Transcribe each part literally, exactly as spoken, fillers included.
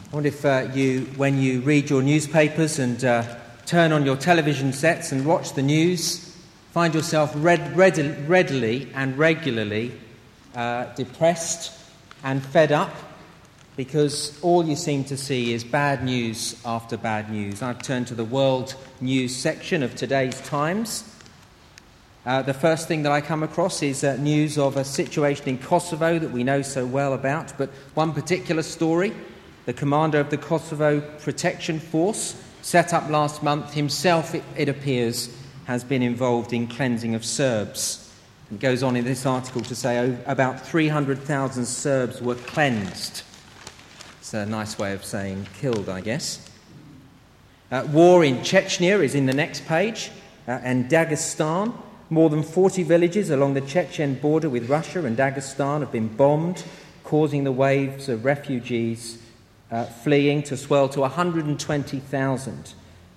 I wonder if uh, you, when you read your newspapers and uh, turn on your television sets and watch the news, find yourself red, red, readily and regularly uh, depressed and fed up because all you seem to see is bad news after bad news. I've turned to the world news section of today's Times. Uh, the first thing that I come across is uh, news of a situation in Kosovo that we know so well about, but one particular story. The commander of the Kosovo Protection Force, set up last month, himself, it, it appears, has been involved in cleansing of Serbs. It goes on in this article to say oh, about three hundred thousand Serbs were cleansed. It's a nice way of saying killed, I guess. Uh, war in Chechnya is in the next page, uh, and Dagestan. More than forty villages along the Chechen border with Russia and Dagestan have been bombed, causing the waves of refugees Uh, fleeing to swell to one hundred twenty thousand.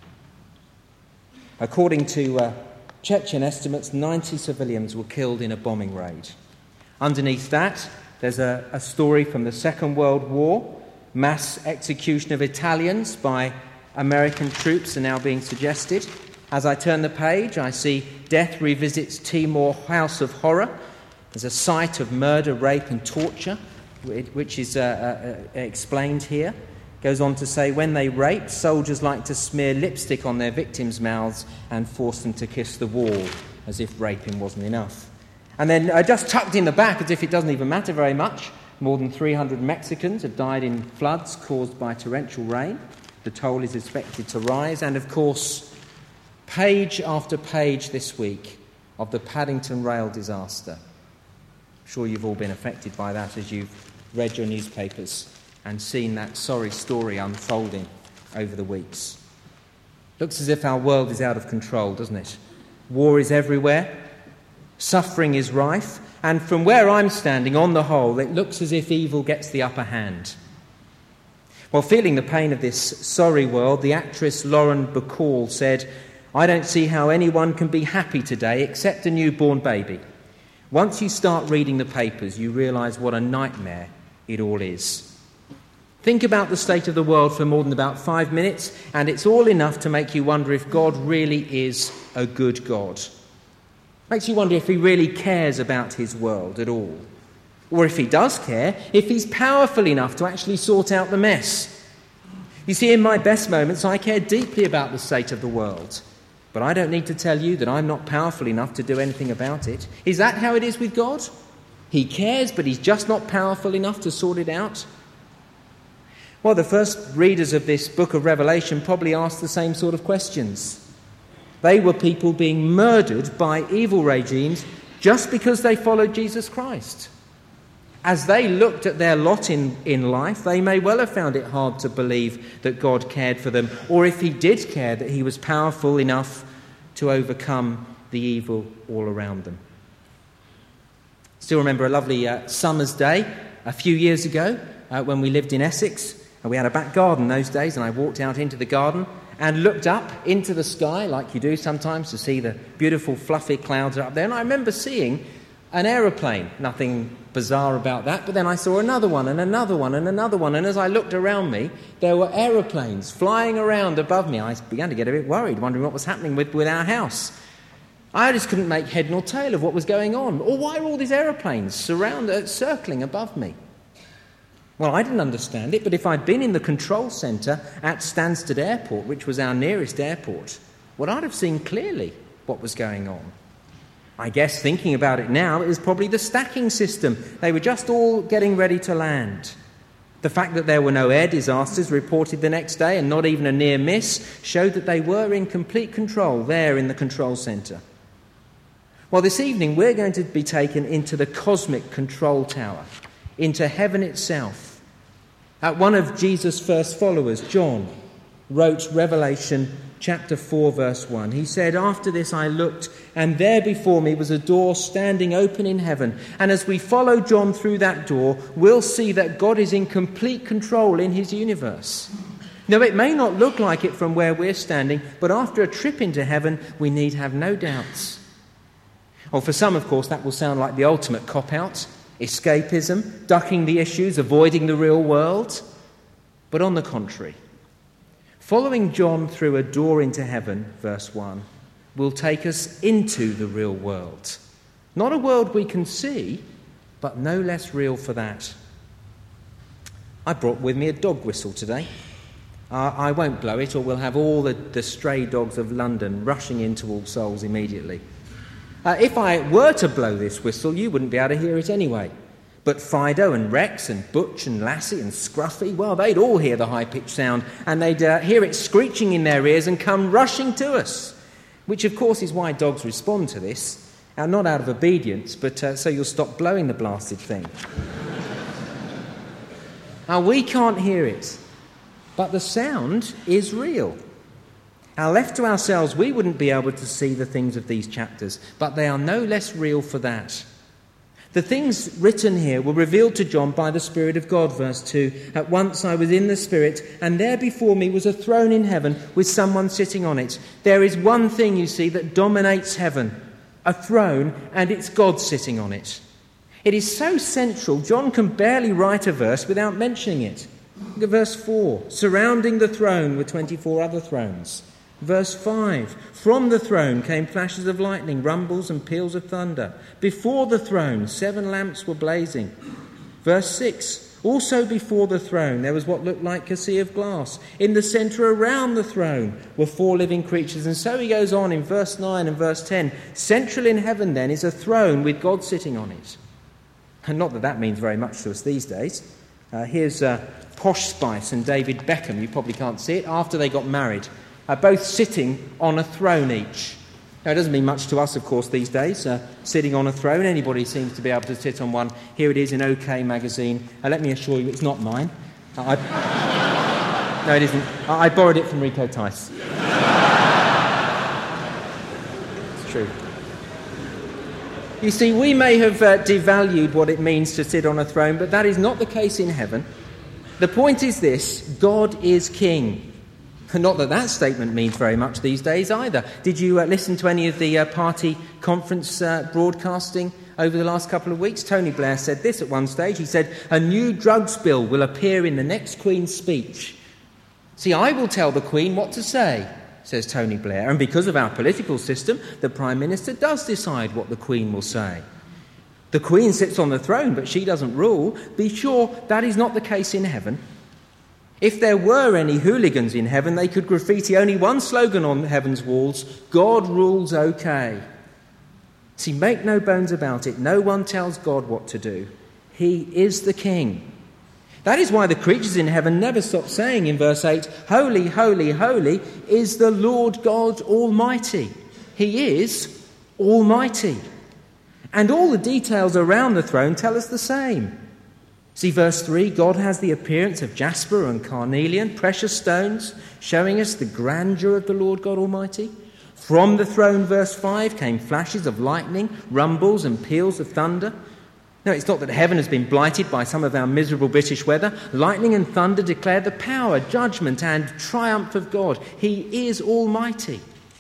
According to uh, Chechen estimates, ninety civilians were killed in a bombing raid. Underneath that, there's a, a story from the Second World War. Mass execution of Italians by American troops are now being suggested. As I turn the page, I see Death Revisits Timor House of Horror. There's a site of murder, rape and torture, which is uh, uh, explained here. Goes on to say, when they rape, soldiers like to smear lipstick on their victims' mouths and force them to kiss the wall, as if raping wasn't enough. And then uh, just tucked in the back, as if it doesn't even matter very much, more than three hundred Mexicans have died in floods caused by torrential rain. The toll is expected to rise. And of course, page after page this week of the Paddington Rail disaster. I'm sure you've all been affected by that as you've read your newspapers and seen that sorry story unfolding over the weeks. Looks as if our world is out of control, doesn't it? War is everywhere, suffering is rife, and from where I'm standing, on the whole, it looks as if evil gets the upper hand. While feeling the pain of this sorry world, the actress Lauren Bacall said, "I don't see how anyone can be happy today except a newborn baby. Once you start reading the papers, you realise what a nightmare it all is." Think about the state of the world for more than about five minutes, and it's all enough to make you wonder if God really is a good God. Makes you wonder if he really cares about his world at all. Or if he does care, if he's powerful enough to actually sort out the mess. You see, in my best moments, I care deeply about the state of the world. But I don't need to tell you that I'm not powerful enough to do anything about it. Is that how it is with God? He cares, but he's just not powerful enough to sort it out? Well, the first readers of this book of Revelation probably asked the same sort of questions. They were people being murdered by evil regimes just because they followed Jesus Christ. As they looked at their lot in, in life, they may well have found it hard to believe that God cared for them, or if he did care, that he was powerful enough to overcome the evil all around them. Still remember a lovely uh, summer's day a few years ago uh, when we lived in Essex, and we had a back garden those days, and I walked out into the garden and looked up into the sky, like you do sometimes, to see the beautiful fluffy clouds up there, and I remember seeing an aeroplane. Nothing bizarre about that, but then I saw another one and another one and another one, and as I looked around me, there were aeroplanes flying around above me. I began to get a bit worried, wondering what was happening with, with our house. I just couldn't make head nor tail of what was going on. Or why are all these aeroplanes surround, uh, circling above me? Well, I didn't understand it, but if I'd been in the control centre at Stansted Airport, which was our nearest airport, well, I'd have seen clearly what was going on. I guess, thinking about it now, it was probably the stacking system. They were just all getting ready to land. The fact that there were no air disasters reported the next day, and not even a near miss, showed that they were in complete control there in the control centre. Well, this evening we're going to be taken into the cosmic control tower, into heaven itself. Uh, one of Jesus' first followers, John, wrote Revelation chapter four, verse one. He said, "After this I looked, and there before me was a door standing open in heaven. And as we follow John through that door, we'll see that God is in complete control in his universe. Now, it may not look like it from where we're standing, but after a trip into heaven, we need have no doubts." Well, for some, of course, that will sound like the ultimate cop-out, escapism, ducking the issues, avoiding the real world. But on the contrary, following John through a door into heaven, verse one, will take us into the real world. Not a world we can see, but no less real for that. I brought with me a dog whistle today. Uh, I won't blow it, or we'll have all the, the stray dogs of London rushing into All Souls immediately. Uh, if I were to blow this whistle, you wouldn't be able to hear it anyway. But Fido and Rex and Butch and Lassie and Scruffy, well, they'd all hear the high-pitched sound, and they'd uh, hear it screeching in their ears and come rushing to us, which, of course, is why dogs respond to this, and not out of obedience, but uh, so you'll stop blowing the blasted thing. Now, we can't hear it, but the sound is real. Now, left to ourselves, we wouldn't be able to see the things of these chapters, but they are no less real for that. The things written here were revealed to John by the Spirit of God, verse two. At once I was in the Spirit, and there before me was a throne in heaven with someone sitting on it. There is one thing, you see, that dominates heaven, a throne, and it's God sitting on it. It is so central, John can barely write a verse without mentioning it. Look at verse four. Surrounding the throne were twenty-four other thrones. Verse five, from the throne came flashes of lightning, rumbles and peals of thunder. Before the throne, seven lamps were blazing. Verse six, also before the throne there was what looked like a sea of glass. In the centre around the throne were four living creatures. And so he goes on in verse nine and verse ten. Central in heaven then is a throne with God sitting on it. And not that that means very much to us these days. Uh, here's uh, Posh Spice and David Beckham. You probably can't see it. After they got married. Uh, both sitting on a throne each. Now, it doesn't mean much to us, of course, these days, uh, sitting on a throne. Anybody seems to be able to sit on one. Here it is in OK magazine. Uh, let me assure you, it's not mine. Uh, I... no, it isn't. I, I borrowed it from Rico Tice. It's true. You see, we may have uh, devalued what it means to sit on a throne, but that is not the case in heaven. The point is this: God is king. Not that that statement means very much these days either. Did you uh, listen to any of the uh, party conference uh, broadcasting over the last couple of weeks? Tony Blair said this at one stage. He said, a new drugs bill will appear in the next Queen's speech. See, I will tell the Queen what to say, says Tony Blair. And because of our political system, the Prime Minister does decide what the Queen will say. The Queen sits on the throne, but she doesn't rule. Be sure that is not the case in heaven. If there were any hooligans in heaven, they could graffiti only one slogan on heaven's walls: God rules okay. See, make no bones about it. No one tells God what to do. He is the king. That is why the creatures in heaven never stop saying in verse eight, holy, holy, holy is the Lord God Almighty. He is Almighty. And all the details around the throne tell us the same. See, verse three, God has the appearance of jasper and carnelian, precious stones, showing us the grandeur of the Lord God Almighty. From the throne, verse five, came flashes of lightning, rumbles and peals of thunder. No, it's not that heaven has been blighted by some of our miserable British weather. Lightning and thunder declare the power, judgment and triumph of God. He is Almighty.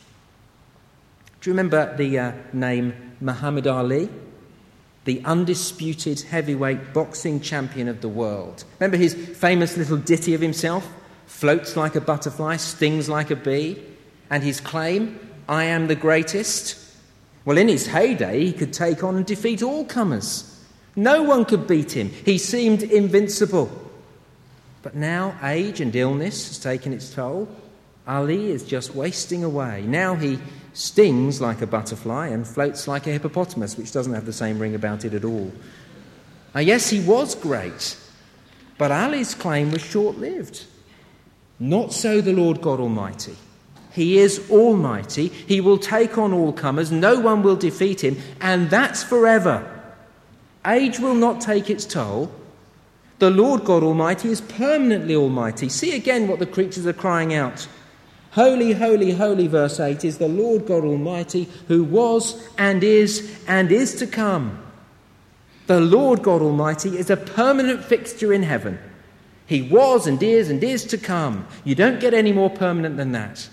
Do you remember the uh, name Muhammad Ali? The undisputed heavyweight boxing champion of the world. Remember his famous little ditty of himself? Floats like a butterfly, stings like a bee. And his claim, I am the greatest. Well, in his heyday, he could take on and defeat all comers. No one could beat him. He seemed invincible. But now age and illness has taken its toll. Ali is just wasting away. Now he stings like a butterfly and floats like a hippopotamus, which doesn't have the same ring about it at all. Now, yes, he was great, but Ali's claim was short-lived. Not so the Lord God Almighty. He is Almighty. He will take on all comers. No one will defeat him, and that's forever. Age will not take its toll. The Lord God Almighty is permanently Almighty. See again what the creatures are crying out. Holy, holy, holy, verse eight, is the Lord God Almighty, who was and is and is to come. The Lord God Almighty is a permanent fixture in heaven. He was and is and is to come. You don't get any more permanent than that.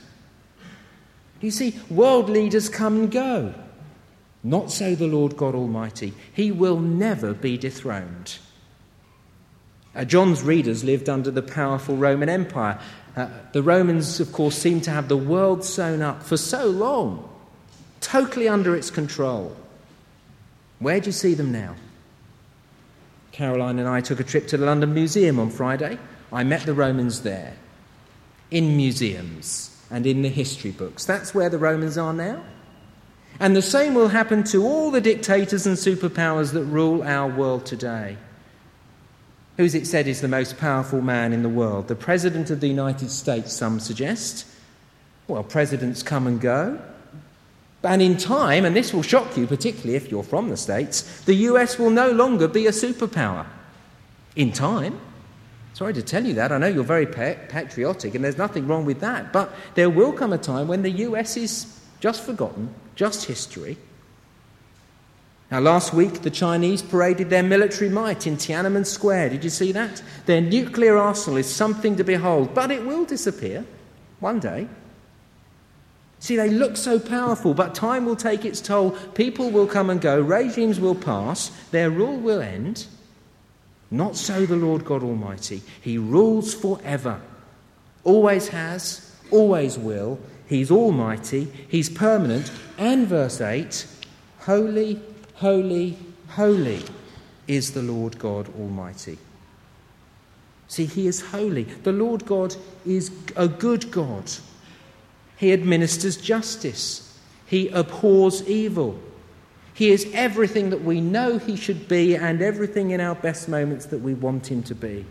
You see, world leaders come and go. Not so the Lord God Almighty. He will never be dethroned. Uh, John's readers lived under the powerful Roman Empire. Uh, the Romans, of course, seemed to have the world sewn up for so long, totally under its control. Where do you see them now? Caroline and I took a trip to the London Museum on Friday. I met the Romans there, in museums and in the history books. That's where the Romans are now. And the same will happen to all the dictators and superpowers that rule our world today. Who's it said is the most powerful man in the world? The President of the United States, some suggest. Well, presidents come and go. And in time, and this will shock you, particularly if you're from the States, the U S will no longer be a superpower. In time. Sorry to tell you that. I know you're very patriotic, and there's nothing wrong with that. But there will come a time when the U S is just forgotten, just history. Now, last week, the Chinese paraded their military might in Tiananmen Square. Did you see that? Their nuclear arsenal is something to behold, but it will disappear one day. See, they look so powerful, but time will take its toll. People will come and go. Regimes will pass. Their rule will end. Not so the Lord God Almighty. He rules forever. Always has, always will. He's almighty. He's permanent. And verse eight, holy, holy, holy is the Lord God Almighty. See, he is holy. The Lord God is a good God. He administers justice. He abhors evil. He is everything that we know he should be and everything in our best moments that we want him to be.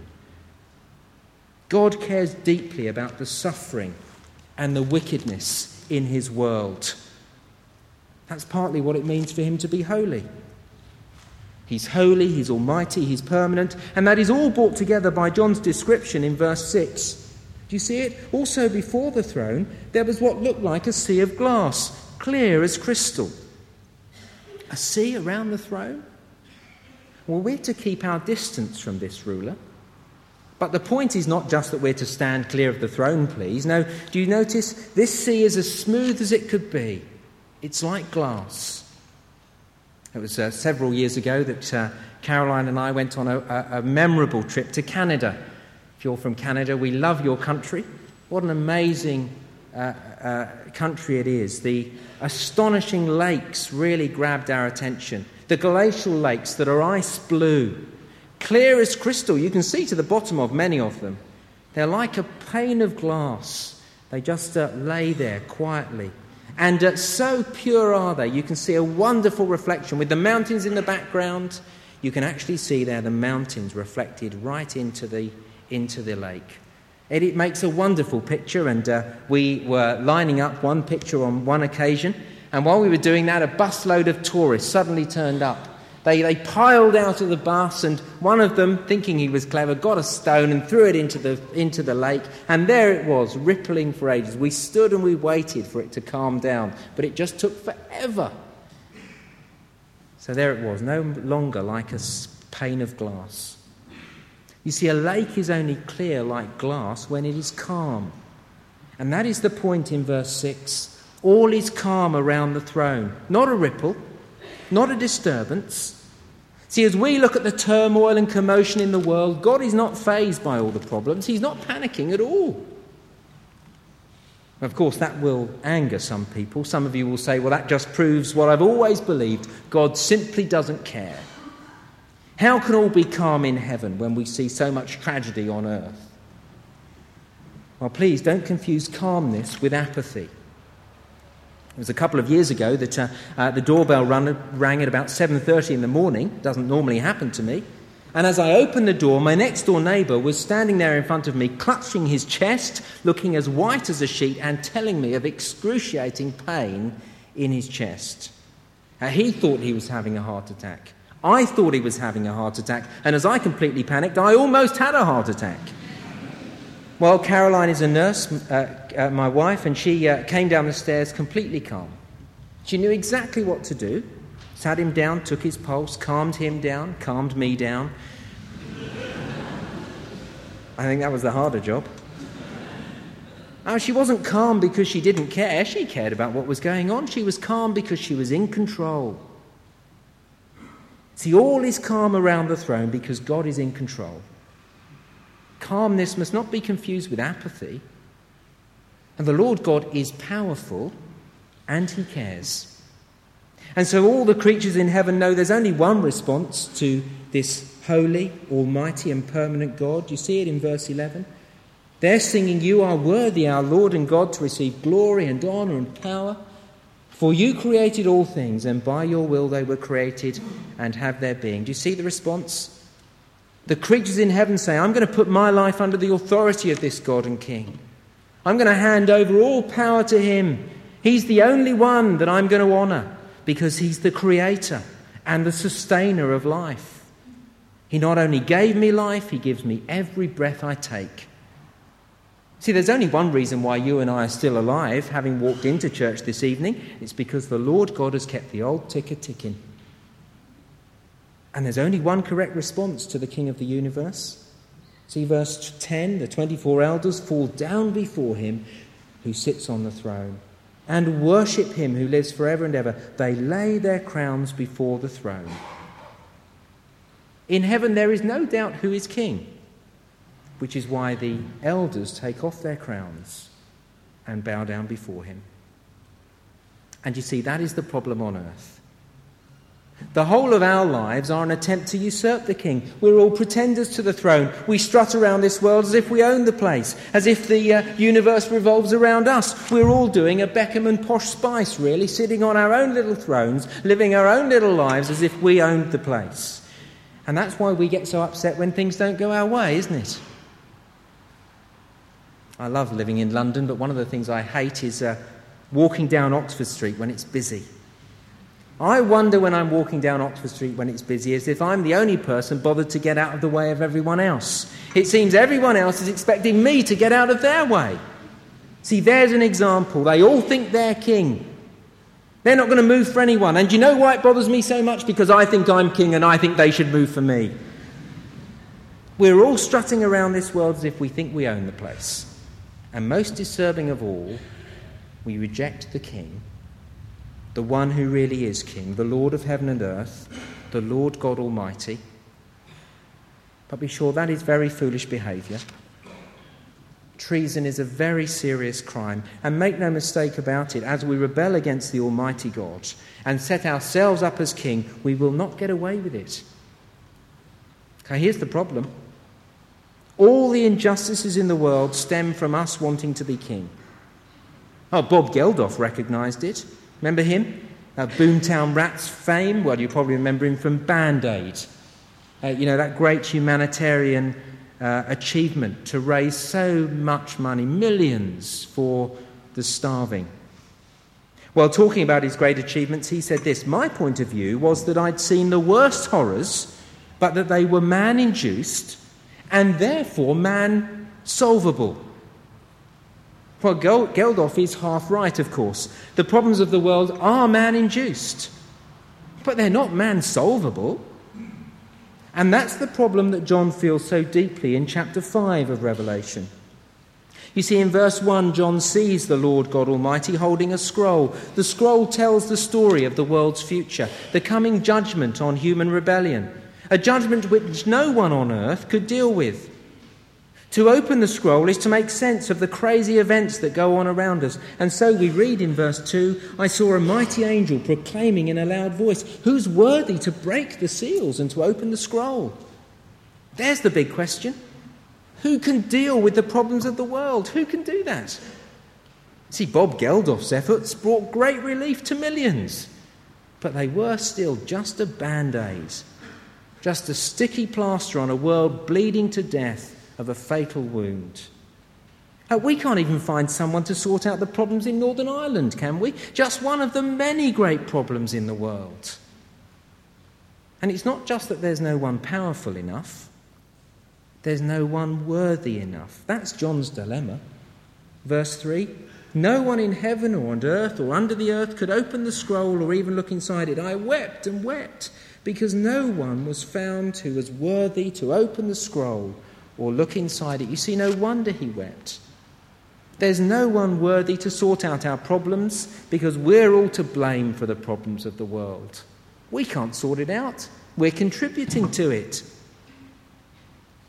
God cares deeply about the suffering and the wickedness in his world. That's partly what it means for him to be holy. He's holy, he's almighty, he's permanent, and that is all brought together by John's description in verse six. Do you see it? Also before the throne, there was what looked like a sea of glass, clear as crystal. A sea around the throne? Well, we're to keep our distance from this ruler. But the point is not just that we're to stand clear of the throne, please. No, do you notice? This sea is as smooth as it could be. It's like glass. It was uh, several years ago that uh, Caroline and I went on a, a, a memorable trip to Canada. If you're from Canada, we love your country. What an amazing uh, uh, country it is. The astonishing lakes really grabbed our attention. The glacial lakes that are ice blue, clear as crystal. You can see to the bottom of many of them. They're like a pane of glass. They just uh, lay there quietly. And uh, so pure are they. You can see a wonderful reflection. With the mountains in the background, you can actually see there the mountains reflected right into the into the lake. It, it makes a wonderful picture, and uh, we were lining up one picture on one occasion, and while we were doing that, a busload of tourists suddenly turned up. They, they piled out of the bus, and one of them, thinking he was clever, got a stone and threw it into the, into the lake, and there it was, rippling for ages. We stood and we waited for it to calm down, but it just took forever. So there it was, no longer like a pane of glass. You see, a lake is only clear like glass when it is calm. And that is the point in verse six. All is calm around the throne. Not a ripple, not a disturbance. See, as we look at the turmoil and commotion in the world, God is not fazed by all the problems. He's not panicking at all. Of course, that will anger some people. Some of you will say, well, that just proves what I've always believed. God simply doesn't care. How can all be calm in heaven when we see so much tragedy on earth? Well, please don't confuse calmness with apathy. It was a couple of years ago that uh, uh, the doorbell run, rang at about seven thirty in the morning. It doesn't normally happen to me. And as I opened the door, my next-door neighbour was standing there in front of me, clutching his chest, looking as white as a sheet, and telling me of excruciating pain in his chest. Uh, he thought he was having a heart attack. I thought he was having a heart attack, and as I completely panicked, I almost had a heart attack. Well, Caroline is a nurse, uh, uh, my wife, and she uh, came down the stairs completely calm. She knew exactly what to do, sat him down, took his pulse, calmed him down, calmed me down. I think that was the harder job. Oh, she wasn't calm because she didn't care. She cared about what was going on. She was calm because she was in control. See, all is calm around the throne because God is in control. calmness must not be confused with apathy. And the Lord God is powerful and he cares. And so all the creatures in heaven know there's only one response to this holy, almighty and permanent God. You see it in verse eleven. They're singing, "You are worthy, our Lord and God, to receive glory and honour and power. For you created all things, and by your will they were created and have their being." Do you see the response? The creatures in heaven say, "I'm going to put my life under the authority of this God and King. I'm going to hand over all power to him. He's the only one that I'm going to honour because he's the creator and the sustainer of life. He not only gave me life, he gives me every breath I take." See, there's only one reason why you and I are still alive, having walked into church this evening. It's because the Lord God has kept the old ticker ticking. And there's only one correct response to the King of the universe. See verse ten, the twenty-four elders fall down before him who sits on the throne and worship him who lives forever and ever. They lay their crowns before the throne. In heaven there is no doubt who is king, which is why the elders take off their crowns and bow down before him. And you see, that is the problem on earth. The whole of our lives are an attempt to usurp the king. We're all pretenders to the throne. We strut around this world as if we own the place, as if the uh, universe revolves around us. We're all doing a Beckham and Posh Spice, really, sitting on our own little thrones, living our own little lives as if we owned the place. And that's why we get so upset when things don't go our way, isn't it? I love living in London, but one of the things I hate is uh, walking down Oxford Street when it's busy. I wonder when I'm walking down Oxford Street when it's busy as if I'm the only person bothered to get out of the way of everyone else. It seems everyone else is expecting me to get out of their way. See, there's an example. They all think they're king. They're not going to move for anyone. And do you know why it bothers me so much? Because I think I'm king and I think they should move for me. We're all strutting around this world as if we think we own the place. And most disturbing of all, we reject the king, the one who really is king, the Lord of heaven and earth, the Lord God Almighty. But be sure that is very foolish behaviour. Treason is a very serious crime, and make no mistake about it, as we rebel against the Almighty God and set ourselves up as king, we will not get away with it. Okay, here's the problem. All the injustices in the world stem from us wanting to be king. Oh, Bob Geldof recognised it. Remember him? Uh, Boomtown Rats fame? Well, you probably remember him from Band-Aid. Uh, you know, that great humanitarian uh, achievement to raise so much money, millions, for the starving. Well, talking about his great achievements, he said this: "My point of view was that I'd seen the worst horrors, but that they were man-induced and therefore man-solvable." Well, Geldof is half right, of course. The problems of the world are man-induced, but they're not man-solvable. And that's the problem that John feels so deeply in chapter five of Revelation. You see, in verse one, John sees the Lord God Almighty holding a scroll. The scroll tells the story of the world's future, the coming judgment on human rebellion, a judgment which no one on earth could deal with. To open the scroll is to make sense of the crazy events that go on around us. And so we read in verse two, "I saw a mighty angel proclaiming in a loud voice, 'Who's worthy to break the seals and to open the scroll?'" There's the big question. Who can deal with the problems of the world? Who can do that? See, Bob Geldof's efforts brought great relief to millions, but they were still just a band-aid, just a sticky plaster on a world bleeding to death of a fatal wound. Uh, we can't even find someone to sort out the problems in Northern Ireland, can we? Just one of the many great problems in the world. And it's not just that there's no one powerful enough, there's no one worthy enough. That's John's dilemma. Verse three, "No one in heaven or on earth or under the earth could open the scroll or even look inside it. I wept and wept because no one was found who was worthy to open the scroll or look inside it." You see, no wonder he wept. There's no one worthy to sort out our problems because we're all to blame for the problems of the world. We can't sort it out. We're contributing to it.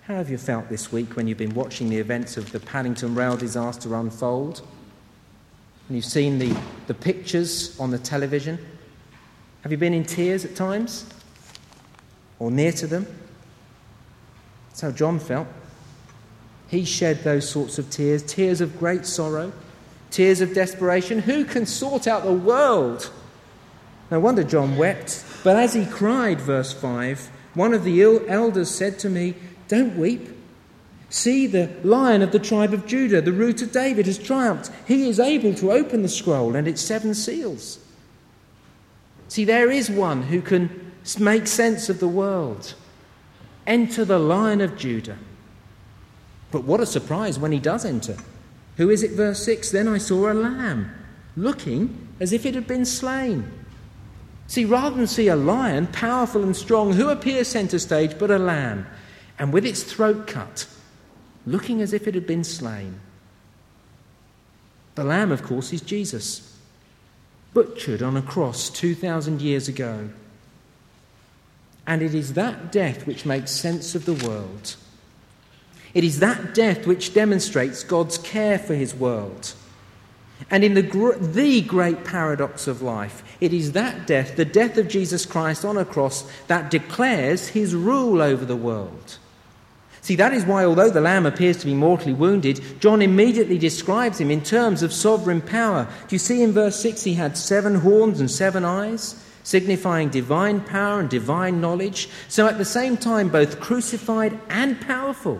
How have you felt this week when you've been watching the events of the Paddington Rail disaster unfold? And you've seen the, the pictures on the television? Have you been in tears at times? Or near to them? That's how John felt. He shed those sorts of tears, tears of great sorrow, tears of desperation. Who can sort out the world? No wonder John wept. But as he cried, verse five, one of the elders said to me, "Don't weep. See, the Lion of the tribe of Judah, the Root of David, has triumphed. He is able to open the scroll and its seven seals." See, there is one who can make sense of the world. Enter the Lion of Judah. But what a surprise when he does enter. Who is it, verse six? Then I saw a lamb, looking as if it had been slain. See, rather than see a lion, powerful and strong, who appears centre stage but a lamb, and with its throat cut, looking as if it had been slain. The lamb, of course, is Jesus, butchered on a cross two thousand years ago. And it is that death which makes sense of the world. It is that death which demonstrates God's care for his world. And in the, gr- the great paradox of life, it is that death, the death of Jesus Christ on a cross, that declares his rule over the world. See, that is why, although the lamb appears to be mortally wounded, John immediately describes him in terms of sovereign power. Do you see in verse six he had seven horns and seven eyes, signifying divine power and divine knowledge, so at the same time both crucified and powerful.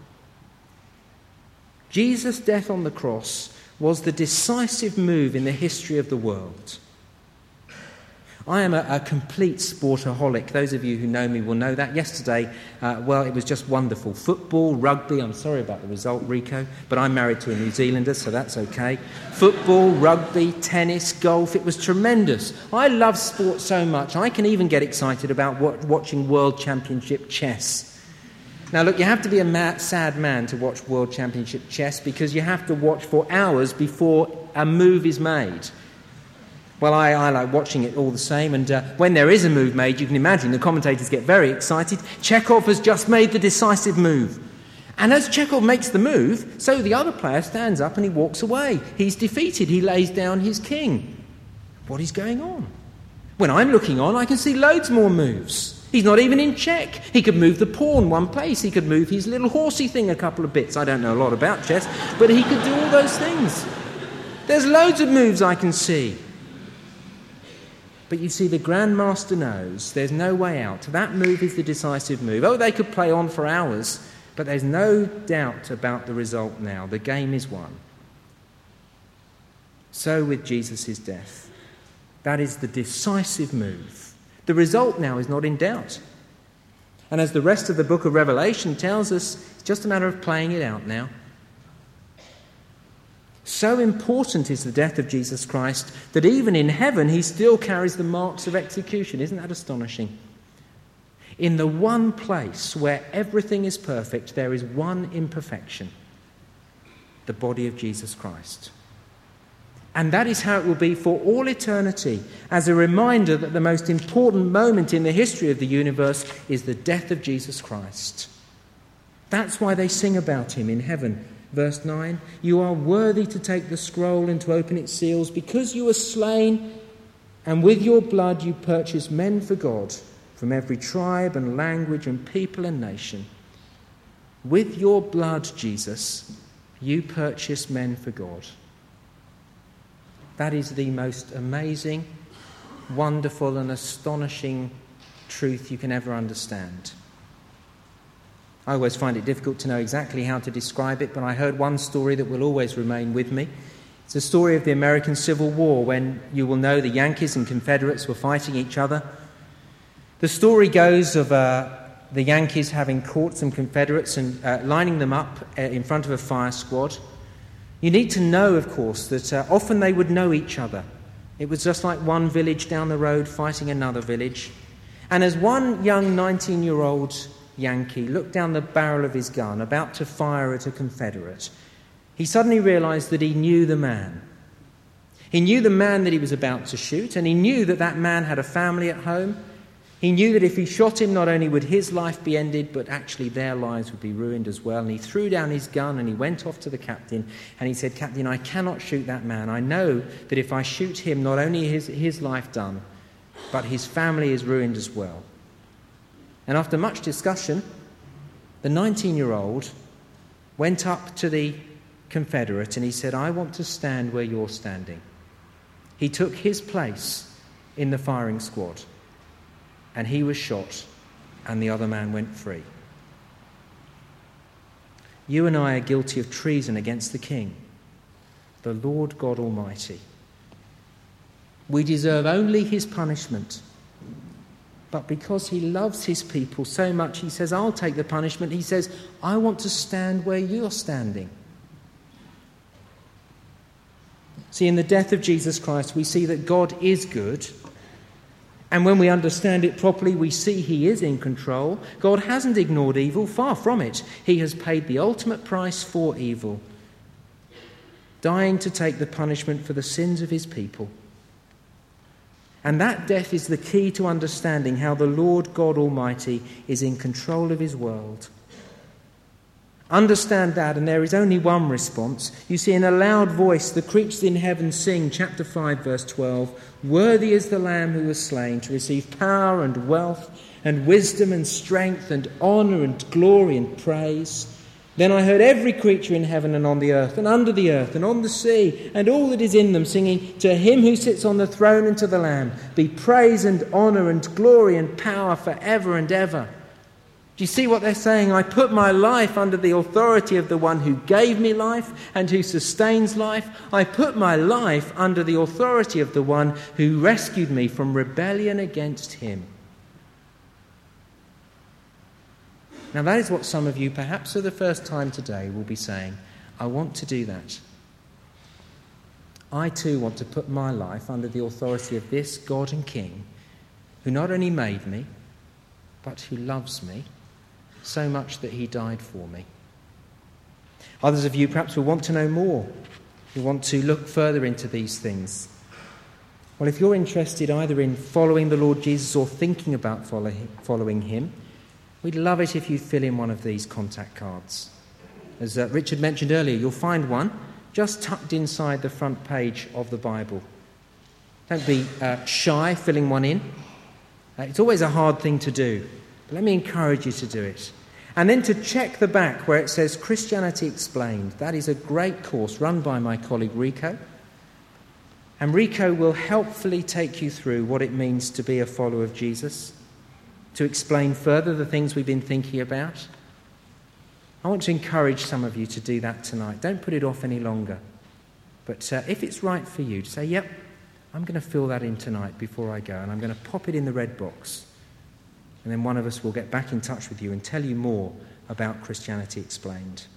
Jesus' death on the cross was the decisive move in the history of the world. I am a, a complete sportaholic. Those of you who know me will know that. Yesterday, uh, well, it was just wonderful. Football, rugby, I'm sorry about the result, Rico, but I'm married to a New Zealander, so that's okay. Football, rugby, tennis, golf, it was tremendous. I love sport so much, I can even get excited about what, watching World Championship chess. Now, look, you have to be a mad, sad man to watch World Championship chess because you have to watch for hours before a move is made. Well, I, I like watching it all the same, and uh, when there is a move made, you can imagine the commentators get very excited. Chekhov has just made the decisive move. And as Chekhov makes the move, so the other player stands up and he walks away. He's defeated. He lays down his king. What is going on? When I'm looking on, I can see loads more moves. He's not even in check. He could move the pawn one place. He could move his little horsey thing a couple of bits. I don't know a lot about chess, but he could do all those things. There's loads of moves I can see. But you see, the Grandmaster knows there's no way out. That move is the decisive move. Oh, they could play on for hours, but there's no doubt about the result now. The game is won. So with Jesus' death, that is the decisive move. The result now is not in doubt. And as the rest of the book of Revelation tells us, it's just a matter of playing it out now. So important is the death of Jesus Christ that even in heaven he still carries the marks of execution. Isn't that astonishing? In the one place where everything is perfect, there is one imperfection: the body of Jesus Christ. And that is how it will be for all eternity, as a reminder that the most important moment in the history of the universe is the death of Jesus Christ. That's why they sing about him in heaven. Verse nine, "You are worthy to take the scroll and to open its seals, because you were slain, and with your blood you purchased men for God from every tribe and language and people and nation." With your blood, Jesus, you purchased men for God. That is the most amazing, wonderful and astonishing truth you can ever understand. I always find it difficult to know exactly how to describe it, but I heard one story that will always remain with me. It's a story of the American Civil War, when you will know the Yankees and Confederates were fighting each other. The story goes of uh, the Yankees having caught some Confederates and uh, lining them up uh, in front of a fire squad. You need to know, of course, that uh, often they would know each other. It was just like one village down the road fighting another village. And as one young nineteen-year-old Yankee looked down the barrel of his gun, about to fire at a Confederate, he suddenly realised that he knew the man. He knew the man that he was about to shoot, and he knew that that man had a family at home. He knew that if he shot him, not only would his life be ended, but actually their lives would be ruined as well. And he threw down his gun and he went off to the captain and he said, "Captain, I cannot shoot that man. I know that if I shoot him, not only is his life done, but his family is ruined as well." And after much discussion, the nineteen-year-old went up to the Confederate and he said, "I want to stand where you're standing." He took his place in the firing squad. And he was shot, and the other man went free. You and I are guilty of treason against the King, the Lord God Almighty. We deserve only his punishment. But because he loves his people so much, he says, "I'll take the punishment." He says, "I want to stand where you're standing." See, in the death of Jesus Christ, we see that God is good. And when we understand it properly, we see he is in control. God hasn't ignored evil, far from it. He has paid the ultimate price for evil, dying to take the punishment for the sins of his people. And that death is the key to understanding how the Lord God Almighty is in control of his world. Understand that, and there is only one response. You see, in a loud voice, the creatures in heaven sing, chapter five, verse twelve, "Worthy is the Lamb who was slain to receive power and wealth and wisdom and strength and honour and glory and praise." Then I heard every creature in heaven and on the earth and under the earth and on the sea and all that is in them singing, "To him who sits on the throne and to the Lamb be praise and honour and glory and power forever and ever." Do you see what they're saying? I put my life under the authority of the one who gave me life and who sustains life. I put my life under the authority of the one who rescued me from rebellion against him. Now that is what some of you, perhaps for the first time today, will be saying, "I want to do that. I too want to put my life under the authority of this God and King who not only made me, but who loves me so much that he died for me." Others of you perhaps will want to know more. You want to look further into these things. Well, if you're interested either in following the Lord Jesus or thinking about following him, we'd love it if you fill in one of these contact cards. As uh, Richard mentioned earlier, you'll find one just tucked inside the front page of the Bible. Don't be uh, shy filling one in. Uh, it's always a hard thing to do. But let me encourage you to do it. And then to check the back where it says Christianity Explained. That is a great course run by my colleague Rico. And Rico will helpfully take you through what it means to be a follower of Jesus, to explain further the things we've been thinking about. I want to encourage some of you to do that tonight. Don't put it off any longer. But uh, if it's right for you, to say, "Yep, I'm going to fill that in tonight before I go, and I'm going to pop it in the red box." And then one of us will get back in touch with you and tell you more about Christianity Explained.